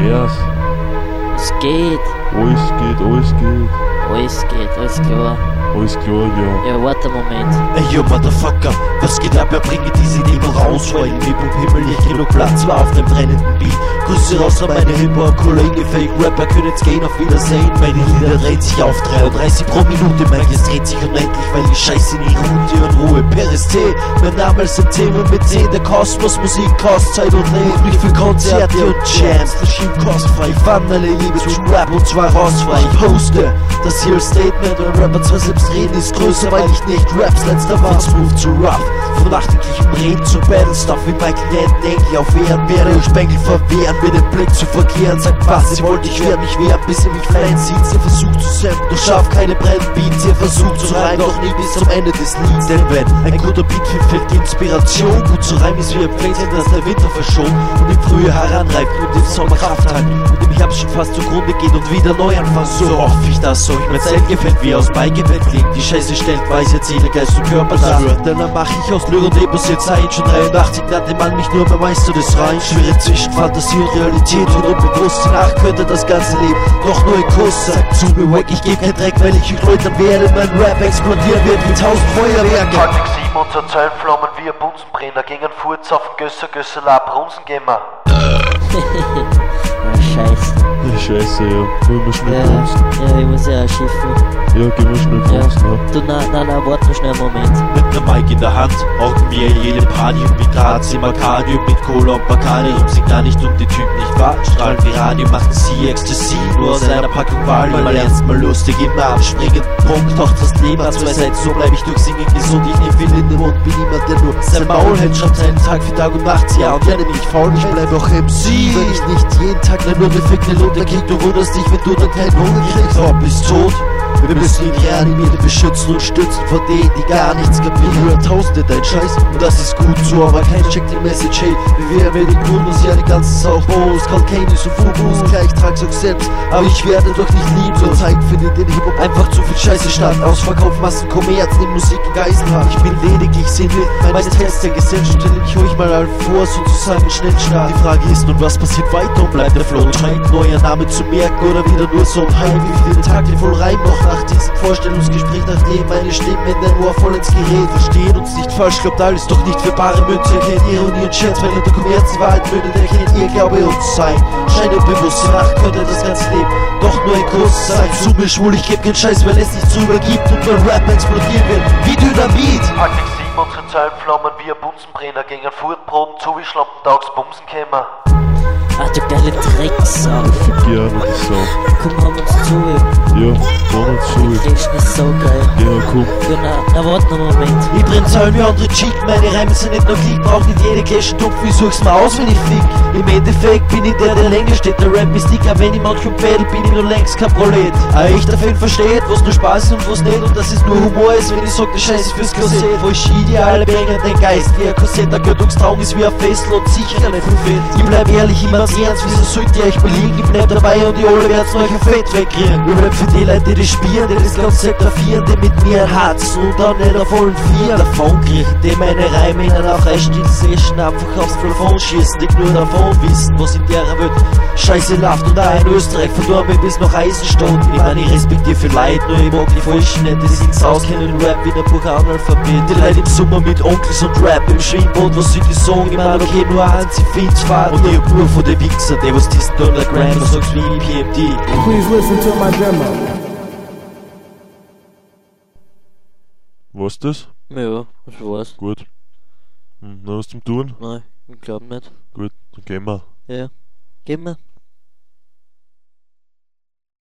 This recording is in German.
wär's? Es geht. Alles geht, alles geht. Alles geht, alles klar. Alles klar, ja. Ja, warte einen Moment. Ey, yo, Motherfucker, was geht ab? Bringe diese Demo raus, weil im Hip-Hop-Himmel nicht genug Platz war auf dem brennenden Beat. Grüße raus an meine Hip-Hop-Kollegen, Fake-Rapper können's gehen, auf Wiedersehen. Meine Lieder dreht sich auf 33 pro Minute, mein Geist dreht sich unendlich, weil die Scheiße nie ruht. Und Ruhe, Peris-T, mein Name ist im Thema mit 10, der Kosmos, Musik, kostet Zeit und Leben. Mich für Konzerte und Jams, das schien kostfrei. Ich fand meine Liebe zu Rap und zwar rausfrei. Ich poste das hier Statement und Rapper zwar selbst reden ist größer, weil ich nicht raps, letzter war smooth zu rough. Von nachdenklichem Reden zu Battle-Stuff wie mein Klient, denke ich auf Ehren, werde ich Spengel verwehren, mir den Blick zu verkehren, sagt was, sie wollte, ich werde mich wehren, bis sie mich fleien sieht, sie versucht zu sammeln, doch schafft keine brennenden Beats, ihr versucht zu reimen, doch nie bis zum Ende des Lieds, denn wenn ein guter Beat fehlt die Inspiration, gut zu reimen ist wie ein Pflänzchen, das der Winter verschont und im Frühjahr heranreift und im Sommer Kraft hat und im Herbst schon fast zugrunde geht und wieder neu anfangen, so hoffe ich, dass euch mein Zelt gefällt, wie aus Beigefett klingt, die Scheiße stellt Weisheit, Seele, Geist und Körper dar. Denn dann mach ich aus Lüge und Epos jetzt ein. Schon 83 nannte man mich nur beim Meister des Rheins. Schwere zwischen Fantasie und Realität und unbewusst. Nach könnte das ganze Leben doch nur ein Kuss sein. Zu mir wack, ich geb kein Dreck, weil ich euch läutern werde. Mein Rap explodieren wird wie 1000 Feuerwerke. Halbwegs 7 unser Zellflammen wie ein Bunsenbrenner. Gegen Furz auf den Gösser, Brunsen gehen wir. Scheiße. Ja, scheiße, ja. Wollen wir schnell posten? Ja, ich muss ja ein Schiff. Ja, gehen wir schnell posten, ja. Du, nein, warte noch schnell einen Moment. Mit nem Mic in der Hand rauchen wir jede Party und mit Draht im Arcadium mit Cola und Bacardi. Rum sind gar nicht und die Typen nicht wahr. Strahlen wie Radio, machen sie Ecstasy. Nur aus einer Packung Wali. Mal ernst, mal lustig, immer abspringen. Punkt, doch das Leben hat zwei Seiten. So bleib ich durch Singen gesund. Ich nehm viel in den Mund, bin niemand, der nur sein Maul hält. Schreibt seinen Tag für Tag und Nacht. Ja, und ja, nämlich faul, ich bleib auch MC. Wenn ich nicht jeden Tag nur befickte Lunte krieg, du wunderst dich, wenn du dann keinen Hunger kriegst. Oh, bist tot. Wir müssen ihn reanimieren, beschützen und stützen vor denen, die gar nichts kapieren. Hören Tausende dein Scheiß und das ist gut so, aber kein checkt die Message, hey, wie wären wir die Kundos, ja die ganze Sau, Bos, Kalkanis und Fubus, klar ich trag's auch selbst, aber ich werde doch nicht lieben. Zur Zeit findet in Hip-Hop einfach zu viel Scheiße statt, Ausverkauf, Massen, Kommerz, die Musik in Geiselhaft. Ich bin lediglich Sinnbild meines Tests der Gesellschaft, stell mich ruhig mal all vor, sozusagen schnell Start. Die Frage ist nun, was passiert weiter und bleibt der Flow scheint neuer Name zu merken oder wieder nur so ein Hype, wie viele Tage voll Reim noch nach diesem Vorstellungsgespräch, nachdem meine Stimmen in dein Ohr voll ins Gerät verstehen uns nicht falsch, glaubt alles doch nicht für bare Münze, kennt Ironie und Scherz, weil hinter Kommerz die Wahrheit mündet, erkennt ihr Glaube und Sein, Schein und Bewusstsein, könnte das ganze Leben doch nur ein Kuss sein. Zu mir schwul, ich geb keinen Scheiß, weil es nicht zu übergibt und mein Rap explodieren wird wie Dynamit. Halbwegs 7 unsere Zellflammen wie ein Bunsenbrenner. Gegen Furtbroten zu wie Schlampentags Bumsen gehen wir. Ach du geile Drecksau. Gerne, das so. Komm, hau uns zu. Ja, komm uns zu. Christen ist so geil. Ja, komm. Ja, na, warte noch einen Moment. Ich brenn Zahlen wie andere Chick, meine Reime sind nicht nur Klick, brauch nicht jede Cash Tupf, ich such's mal aus, wenn ich fick. Im Endeffekt bin ich der länger steht, der Rap ist dicker, wenn ich manchmal battle, bin ich nur längst kein Prolet. Ein echter Fan versteht, was nur Spaß ist und was nicht, und dass es nur Humor ist, wenn ich sag, der Scheiß ist fürs Korsett. Falsch ideale Banger, dein Geist wie ein Korsett, der Göttungstraum ist wie ein Fessel und sicher nicht Prophet. Ich bleib ehrlich, immer ernst, wieso sollt ihr euch belegen, ich bleib dabei und die alle werden's euch ein Fett wegkriegen. Wir Rap für die Leute, die das spielen, die das Konzept grafieren, die mit mir ein Herz und dann nicht auf vollen Vier davon kriechen, die meine Reime in einer Freistil-Session einfach aufs Plafond schießen, die nur davon wissen, was in der Welt Scheiße läuft und auch in Österreich verdorben bis nach Eisenstadt. Ich meine, ich respektiere für Leute, nur ich mag die Falschen nicht, die sind's auskennen, Rap wie der Buch Analphabet. Die Leute im Sommer mit Onkels und Rap im Schwimmbad, was sie die sagen, ich meine, okay, nur eins, ich find's fad. Und ich hab nur von den Wichser, die was diesen Underground, was sagst wie PMD. Please listen to my demo. Was das? Ja, das war's. Gut. Noch was zum Tun? Nein, ich glaub nicht. Gut, dann gehen wir. Ja, gehen wir.